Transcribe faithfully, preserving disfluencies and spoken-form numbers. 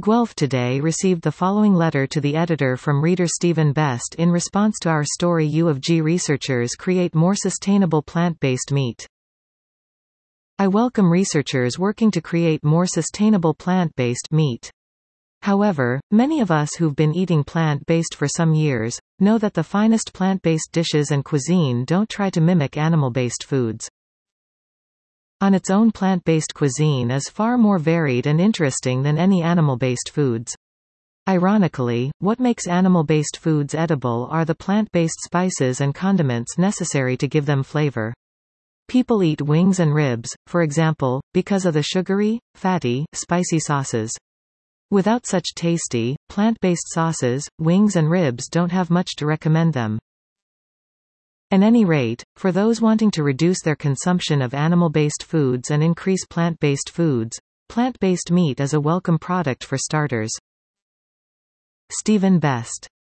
Guelph Today received the following letter to the editor from reader Stephen Best in response to our story U of G researchers create more sustainable plant-based meat. I welcome researchers working to create more sustainable plant-based meat. However, many of us who've been eating plant-based for some years, know that the finest plant-based dishes and cuisine don't try to mimic animal-based foods. On its own, plant-based cuisine is far more varied and interesting than any animal-based foods. Ironically, what makes animal-based foods edible are the plant-based spices and condiments necessary to give them flavor. People eat wings and ribs, for example, because of the sugary, fatty, spicy sauces. Without such tasty, plant-based sauces, wings and ribs don't have much to recommend them. At any rate, for those wanting to reduce their consumption of animal-based foods and increase plant-based foods, plant-based meat is a welcome product for starters. Stephen Best.